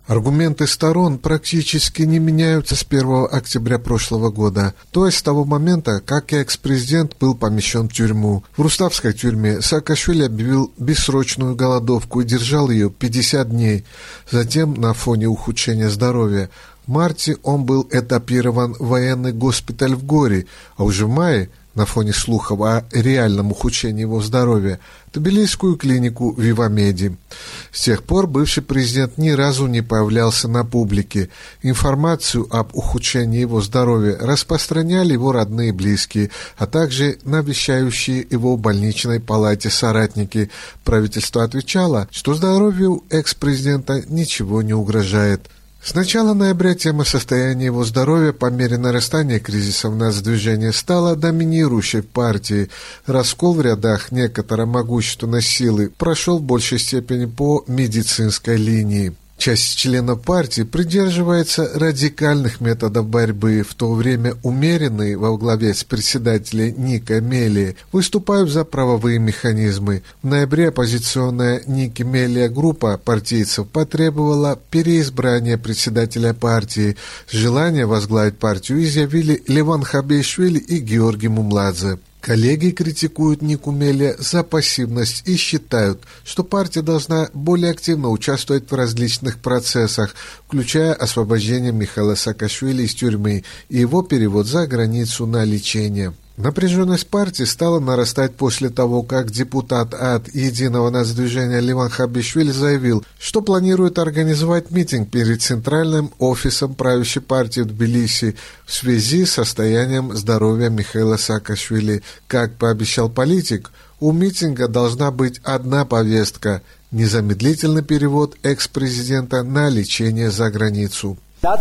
Аргументы сторон практически не меняются с 1 октября прошлого года, то есть с того момента, как экс-президент был помещен в тюрьму. В Руставской тюрьме Саакашвили объявил бессрочную голодовку и держал ее 50 дней. Затем, на фоне ухудшения здоровья, в марте он был этапирован в военный госпиталь в Гори, а уже в мае, на фоне слухов о реальном ухудшении его здоровья, в Тбилисскую клинику Вивамеди. С тех пор бывший президент ни разу не появлялся на публике. Информацию об ухудшении его здоровья распространяли его родные и близкие, а также навещающие его в больничной палате соратники. Правительство отвечало, что здоровью экс-президента ничего не угрожает. С начала ноября тема состояния его здоровья по мере нарастания кризиса в нацдвижении стала доминирующей в партии. Раскол в рядах некоторой могущественной силы прошел в большей степени по медицинской линии. Часть членов партии придерживается радикальных методов борьбы, в то время умеренные во главе с председателем Ника Мелии выступают за правовые механизмы. В ноябре оппозиционная Ники Мелия группа партийцев потребовала переизбрания председателя партии. Желание возглавить партию изъявили Леван Хабишвили и Георгий Мумладзе. Коллеги критикуют Нику Мелия за пассивность и считают, что партия должна более активно участвовать в различных процессах, включая освобождение Михаила Саакашвили из тюрьмы и его перевод за границу на лечение. Напряженность партии стала нарастать после того, как депутат от Единого нацдвижения Леван Хабишвили заявил, что планирует организовать митинг перед центральным офисом правящей партии в Тбилиси в связи с состоянием здоровья Михаила Саакашвили. Как пообещал политик, у митинга должна быть одна повестка – незамедлительный перевод экс-президента на лечение за границу.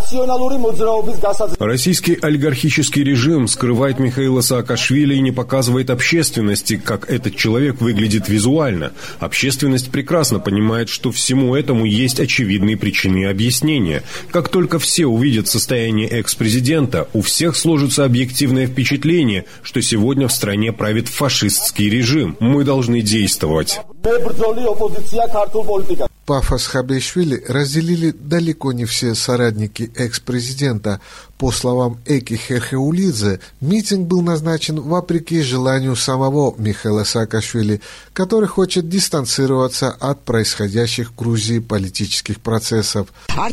Российский олигархический режим скрывает Михаила Саакашвили и не показывает общественности, как этот человек выглядит визуально. Общественность прекрасно понимает, что всему этому есть очевидные причины и объяснения. Как только все увидят состояние экс-президента, у всех сложится объективное впечатление, что сегодня в стране правит фашистский режим. Мы должны действовать. Пафос Хабишвили разделили далеко не все соратники экс-президента. По словам Эки Херхеулидзе, митинг был назначен вопреки желанию самого Михаила Саакашвили, который хочет дистанцироваться от происходящих в Грузии политических процессов.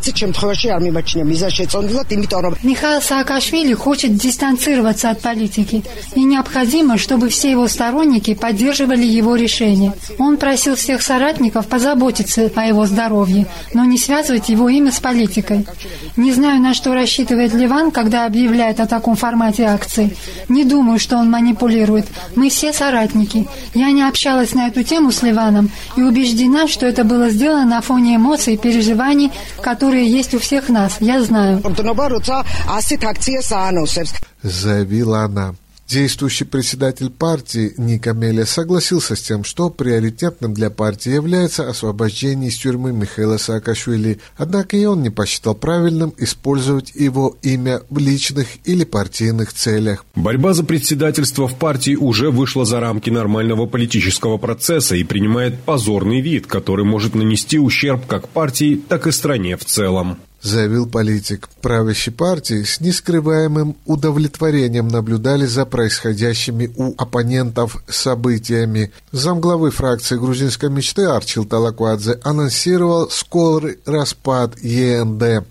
Михаил Саакашвили хочет дистанцироваться от политики, и необходимо, чтобы все его сторонники поддерживали его решение. Он просил всех соратников позаботиться о его здоровье, но не связывать его имя с политикой. Не знаю, на что рассчитывает Леван, когда объявляет о таком формате акции. Не думаю, что он манипулирует. Мы все соратники. Я не общалась на эту тему с Леваном и убеждена, что это было сделано на фоне эмоций и переживаний, которые есть у всех нас. Я знаю. Заявила она. Действующий председатель партии Ника Мелия согласился с тем, что приоритетным для партии является освобождение из тюрьмы Михаила Саакашвили, однако и он не посчитал правильным использовать его имя в личных или партийных целях. Борьба за председательство в партии уже вышла за рамки нормального политического процесса и принимает позорный вид, который может нанести ущерб как партии, так и стране в целом. Заявил политик. Правящей партии с нескрываемым удовлетворением наблюдали за происходящими у оппонентов событиями. Замглавы фракции грузинской мечты Арчил Талаквадзе анонсировал скорый распад ЕНД.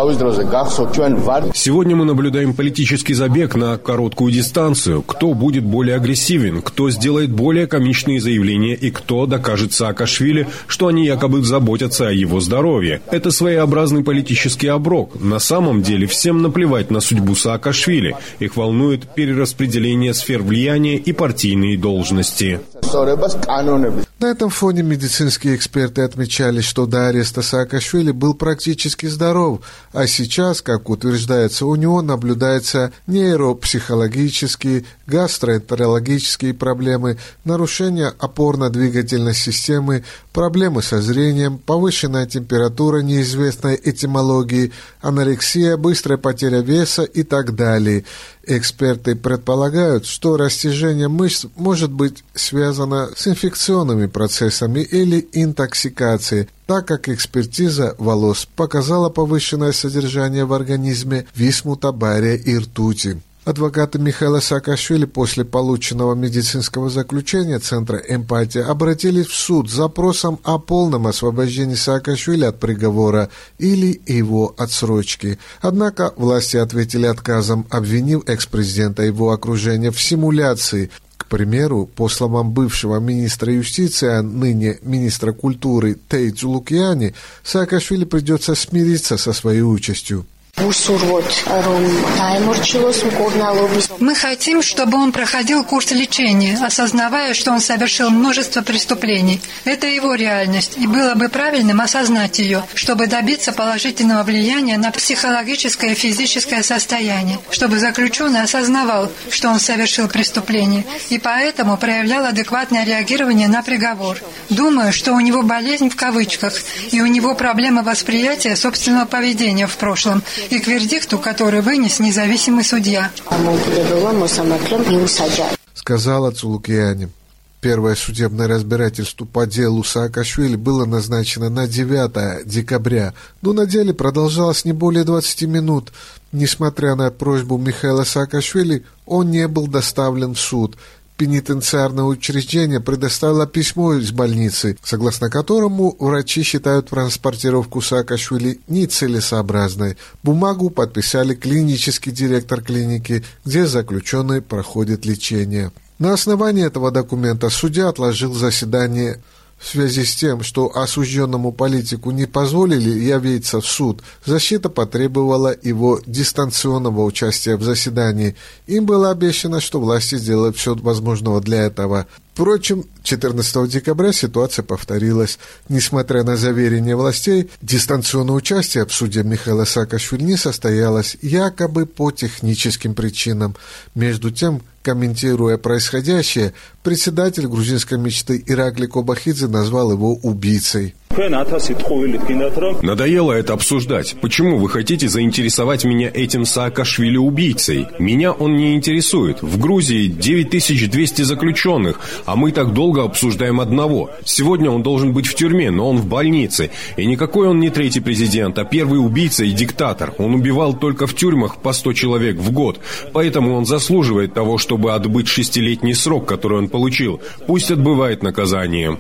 Сегодня мы наблюдаем политический забег на короткую дистанцию. Кто будет более агрессивен, кто сделает более комичные заявления и кто докажет Саакашвили, что они якобы заботятся о его здоровье. Это своеобразный политический оброк. На самом деле всем наплевать на судьбу Саакашвили. Их волнует перераспределение сфер влияния и партийные должности. На этом фоне медицинские эксперты отмечали, что до ареста Саакашвили был практически здоров, а сейчас, как утверждается, у него наблюдаются нейропсихологические, гастроэнтерологические проблемы, нарушения опорно-двигательной системы, проблемы со зрением, повышенная температура неизвестной этимологии, анорексия, быстрая потеря веса и так далее. Эксперты предполагают, что растяжение мышц может быть связано с инфекционными процессами или интоксикацией, так как экспертиза волос показала повышенное содержание в организме висмута, бария и ртути. Адвокаты Михаила Саакашвили после полученного медицинского заключения Центра «Эмпатия» обратились в суд с запросом о полном освобождении Саакашвили от приговора или его отсрочки. Однако власти ответили отказом, обвинив экс-президента и его окружение в симуляции. К примеру, по словам бывшего министра юстиции, а ныне министра культуры Тей Цулукьяни, Саакашвили придется смириться со своей участью. Мы хотим, чтобы он проходил курс лечения, осознавая, что он совершил множество преступлений. Это его реальность, и было бы правильным осознать ее, чтобы добиться положительного влияния на психологическое и физическое состояние, чтобы заключенный осознавал, что он совершил преступление, и поэтому проявлял адекватное реагирование на приговор. Думаю, что у него болезнь в кавычках, и у него проблема восприятия собственного поведения в прошлом, и к вердикту, который вынес независимый судья. Сказала Цулукьяни. Первое судебное разбирательство по делу Саакашвили было назначено на 9 декабря, но на деле продолжалось не более 20 минут. Несмотря на просьбу Михаила Саакашвили, он не был доставлен в суд. Пенитенциарное учреждение предоставило письмо из больницы, согласно которому врачи считают транспортировку Саакашвили нецелесообразной. Бумагу подписали клинический директор клиники, где заключенный проходит лечение. На основании этого документа судья отложил заседание. В связи с тем, что осужденному политику не позволили явиться в суд, защита потребовала его дистанционного участия в заседании. Им было обещано, что власти сделают все возможное для этого. Впрочем, 14 декабря ситуация повторилась. Несмотря на заверения властей, дистанционное участие в суде Михаила Саакашвили не состоялось, якобы по техническим причинам. Между тем, комментируя происходящее, председатель грузинской мечты Иракли Кобахидзе назвал его убийцей. Надоело это обсуждать. Почему вы хотите заинтересовать меня этим Саакашвили-убийцей? Меня он не интересует. В Грузии 9200 заключенных, а мы так долго обсуждаем одного. Сегодня он должен быть в тюрьме, но он в больнице. И никакой он не третий президент, а первый убийца и диктатор. Он убивал только в тюрьмах по 100 человек в год. Поэтому он заслуживает того, чтобы отбыть 6-летний срок, который он получил. Пусть отбывает наказание.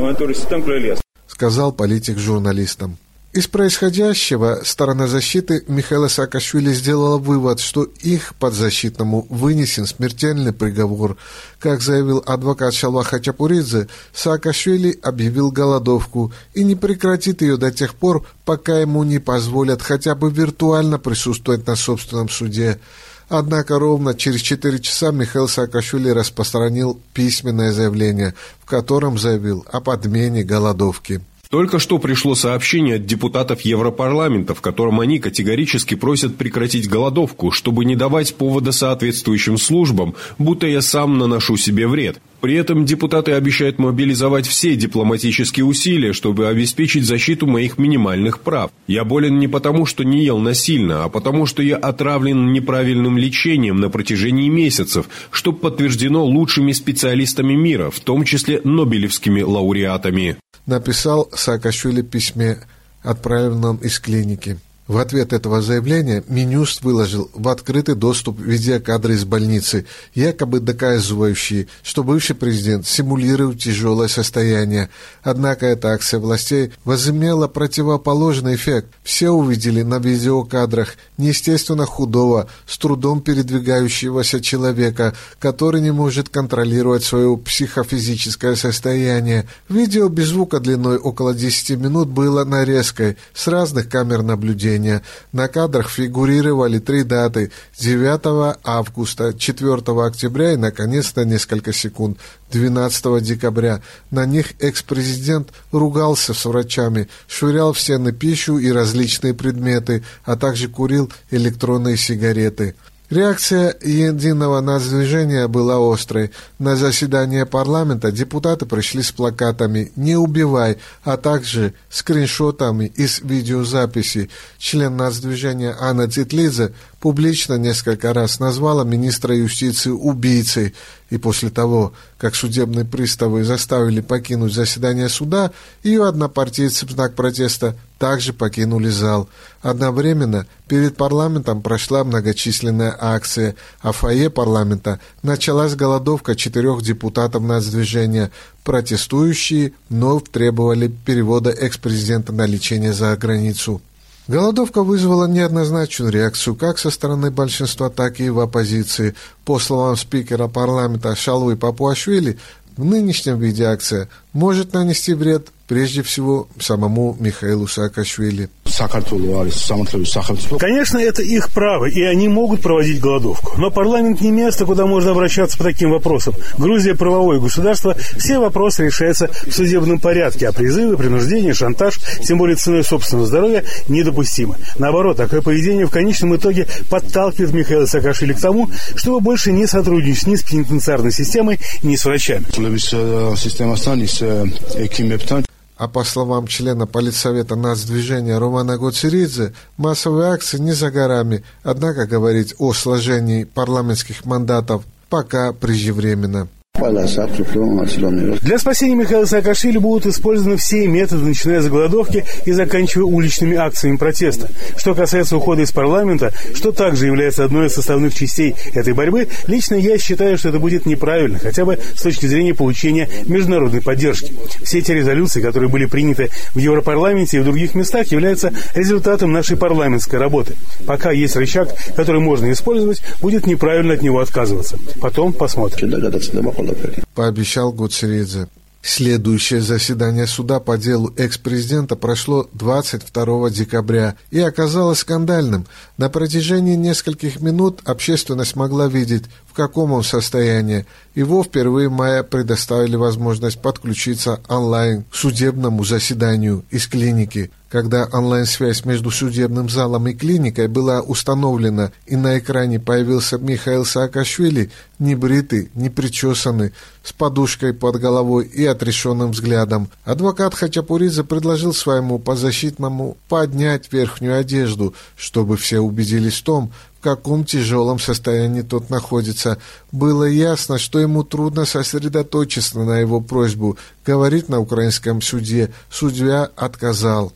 Сказал политик журналистам. Из происходящего сторона защиты Михаила Саакашвили сделала вывод, что их подзащитному вынесен смертельный приговор. Как заявил адвокат Шалва Хачапуридзе, Саакашвили объявил голодовку и не прекратит ее до тех пор, пока ему не позволят хотя бы виртуально присутствовать на собственном суде. Однако ровно через 4 часа Михаил Саакашвили распространил письменное заявление, в котором заявил о подмене голодовки. Только что пришло сообщение от депутатов Европарламента, в котором они категорически просят прекратить голодовку, чтобы не давать повода соответствующим службам, будто я сам наношу себе вред. При этом депутаты обещают мобилизовать все дипломатические усилия, чтобы обеспечить защиту моих минимальных прав. Я болен не потому, что не ел насильно, а потому, что я отравлен неправильным лечением на протяжении месяцев, что подтверждено лучшими специалистами мира, в том числе нобелевскими лауреатами. Написал Саакашвили в письме, отправленном из клиники. В ответ этого заявления Минюст выложил в открытый доступ видеокадры из больницы, якобы доказывающие, что бывший президент симулирует тяжелое состояние. Однако эта акция властей возымела противоположный эффект. Все увидели на видеокадрах неестественно худого, с трудом передвигающегося человека, который не может контролировать свое психофизическое состояние. Видео без звука длиной около 10 минут было нарезкой с разных камер наблюдения. На кадрах фигурировали 3 даты – 9 августа, 4 октября и, наконец-то, несколько секунд, 12 декабря. На них экс-президент ругался с врачами, швырял в стены пищу и различные предметы, а также курил электронные сигареты. Реакция единого нацдвижения была острой. На заседание парламента депутаты пришли с плакатами «Не убивай», а также скриншотами из видеозаписи. Член нацдвижения Анна Цитлидзе публично несколько раз назвала министра юстиции убийцей. И после того, как судебные приставы заставили покинуть заседание суда, ее однопартийцы в знак протеста также покинули зал. Одновременно перед парламентом прошла многочисленная акция, а в фойе парламента началась голодовка 4 депутатов нацдвижения. Протестующие вновь требовали перевода экс-президента на лечение за границу. Голодовка вызвала неоднозначную реакцию как со стороны большинства, так и в оппозиции. По словам спикера парламента Шалвы Папуашвили, в нынешнем виде акция может нанести вред прежде всего самому Михаилу Саакашвили. Конечно, это их право, и они могут проводить голодовку. Но парламент не место, куда можно обращаться по таким вопросам. Грузия – правовое государство, все вопросы решаются в судебном порядке, а призывы, принуждение, шантаж, тем более ценой собственного здоровья, недопустимо. Наоборот, такое поведение в конечном итоге подталкивает Михаила Саакашвили к тому, чтобы больше не сотрудничать ни с пенитенциарной системой, ни с врачами. А по словам члена политсовета нацдвижения Романа Гоцеридзе, массовые акции не за горами, однако говорить о сложении парламентских мандатов пока преждевременно. Для спасения Михаила Саакашвили будут использованы все методы, начиная с голодовки и заканчивая уличными акциями протеста. Что касается ухода из парламента, что также является одной из составных частей этой борьбы, лично я считаю, что это будет неправильно, хотя бы с точки зрения получения международной поддержки. Все эти резолюции, которые были приняты в Европарламенте и в других местах, являются результатом нашей парламентской работы. Пока есть рычаг, который можно использовать, будет неправильно от него отказываться. Потом посмотрим. Пообещал Гоцеридзе. Следующее заседание суда по делу экс-президента прошло 22 декабря и оказалось скандальным. На протяжении нескольких минут общественность могла видеть, в каком он состоянии. Его впервые в мае предоставили возможность подключиться онлайн к судебному заседанию из клиники. Когда онлайн-связь между судебным залом и клиникой была установлена и на экране появился Михаил Саакашвили, небритый, непричесанный, с подушкой под головой и отрешенным взглядом, адвокат Хачапуридзе предложил своему подзащитному поднять верхнюю одежду, чтобы все убедились в том, в каком тяжелом состоянии тот находится. Было ясно, что ему трудно сосредоточиться на его просьбу говорить на украинском суде. Судья отказал.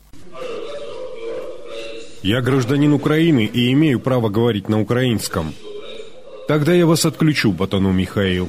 Я гражданин Украины и имею право говорить на украинском. Тогда я вас отключу, Батану Михаил.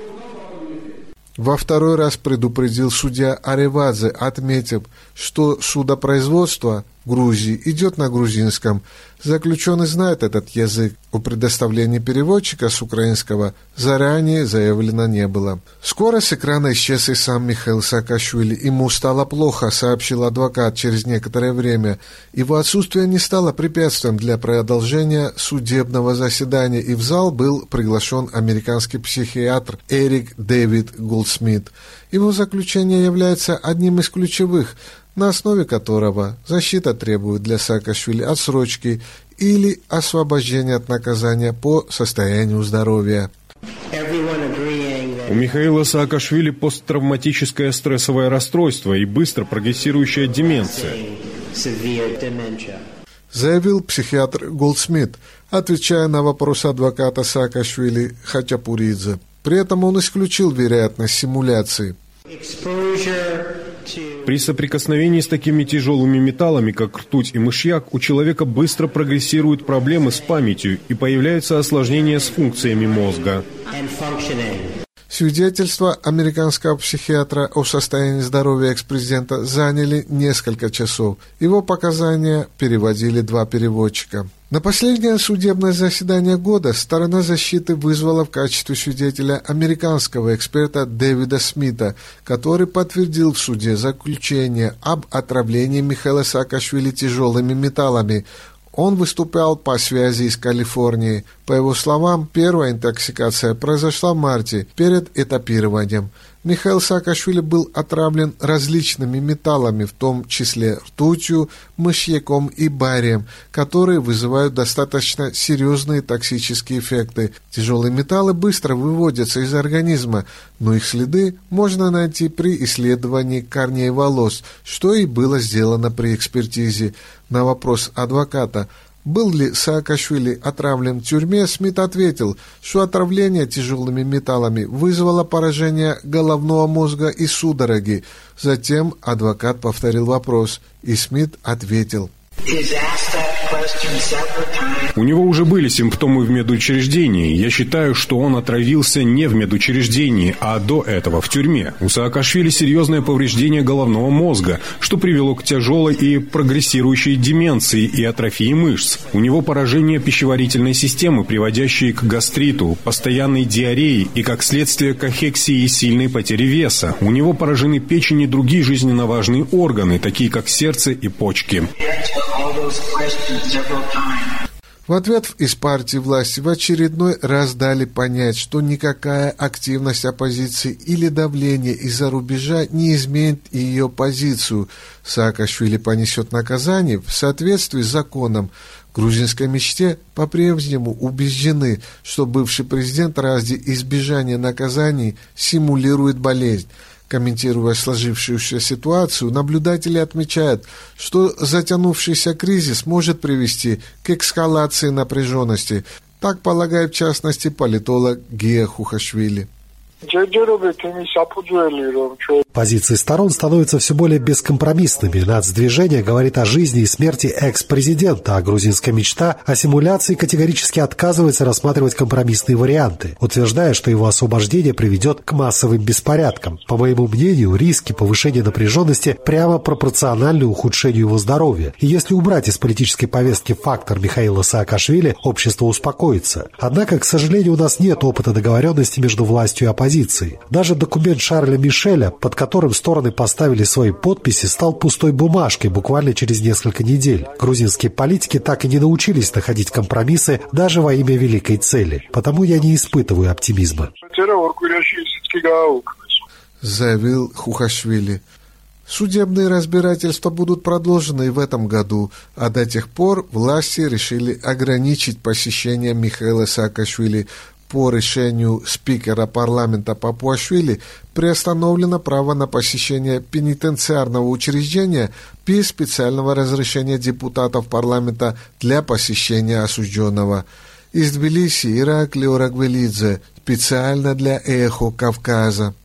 Во второй раз предупредил судья Аревадзе, отметив, что судопроизводство в Грузии идет на грузинском. Заключенный знает этот язык. О предоставлении переводчика с украинского заранее заявлено не было. Скоро с экрана исчез и сам Михаил Саакашвили. Ему стало плохо, сообщил адвокат через некоторое время. Его отсутствие не стало препятствием для продолжения судебного заседания, и в зал был приглашен американский психиатр Эрик Дэвид Голдсмит. Его заключение является одним из ключевых, на основе которого защита требует для Саакашвили отсрочки или освобождения от наказания по состоянию здоровья. У Михаила Саакашвили посттравматическое стрессовое расстройство и быстро прогрессирующая деменция, заявил психиатр Голдсмит, отвечая на вопросы адвоката Саакашвили Хачапуридзе. При этом он исключил вероятность симуляции. При соприкосновении с такими тяжелыми металлами, как ртуть и мышьяк, у человека быстро прогрессируют проблемы с памятью и появляются осложнения с функциями мозга. Свидетельства американского психиатра о состоянии здоровья экс-президента заняли несколько часов. Его показания переводили 2 переводчика. На последнее судебное заседание года сторона защиты вызвала в качестве свидетеля американского эксперта Дэвида Смита, который подтвердил в суде заключение об отравлении Михаила Саакашвили тяжелыми металлами. Он выступал по связи из Калифорнии. По его словам, первая интоксикация произошла в марте, перед этапированием. Михаил Саакашвили был отравлен различными металлами, в том числе ртутью, мышьяком и барием, которые вызывают достаточно серьезные токсические эффекты. Тяжелые металлы быстро выводятся из организма, но их следы можно найти при исследовании корней волос, что и было сделано при экспертизе. На вопрос адвоката, был ли Саакашвили отравлен в тюрьме, Смит ответил, что отравление тяжелыми металлами вызвало поражение головного мозга и судороги. Затем адвокат повторил вопрос, и Смит ответил. У него уже были симптомы в медучреждении. Я считаю, что он отравился не в медучреждении, а до этого в тюрьме. У Саакашвили серьезное повреждение головного мозга, что привело к тяжелой и прогрессирующей деменции и атрофии мышц. У него поражение пищеварительной системы, приводящее к гастриту, постоянной диарее и, как следствие, кахексии и сильной потере веса. У него поражены печень и другие жизненно важные органы, такие как сердце и почки. В ответ из партии власти в очередной раз дали понять, что никакая активность оппозиции или давление из-за рубежа не изменит ее позицию. Саакашвили понесет наказание в соответствии с законом. В грузинской мечте по-прежнему убеждены, что бывший президент ради избежания наказаний симулирует болезнь. Комментируя сложившуюся ситуацию, наблюдатели отмечают, что затянувшийся кризис может привести к эскалации напряженности. Так полагает в частности политолог Гия Хухашвили. Позиции сторон становятся все более бескомпромиссными. Нацдвижение говорит о жизни и смерти экс-президента, а грузинская мечта о симуляции категорически отказывается рассматривать компромиссные варианты, утверждая, что его освобождение приведет к массовым беспорядкам. По моему мнению, риски повышения напряженности прямо пропорциональны ухудшению его здоровья. И если убрать из политической повестки фактор Михаила Саакашвили, общество успокоится. Однако, к сожалению, у нас нет опыта договоренности между властью и оппозицией. Даже документ Шарля Мишеля, под которым стороны поставили свои подписи, стал пустой бумажкой буквально через несколько недель. Грузинские политики так и не научились находить компромиссы даже во имя великой цели. Потому я не испытываю оптимизма. Заявил Хухашвили. Судебные разбирательства будут продолжены и в этом году, а до тех пор власти решили ограничить посещение Михаила Саакашвили. По решению спикера парламента Папуашвили приостановлено право на посещение пенитенциарного учреждения без специального разрешения депутатов парламента для посещения осужденного. Из Тбилиси Ираклий Орагвелидзе специально для «Эхо Кавказа».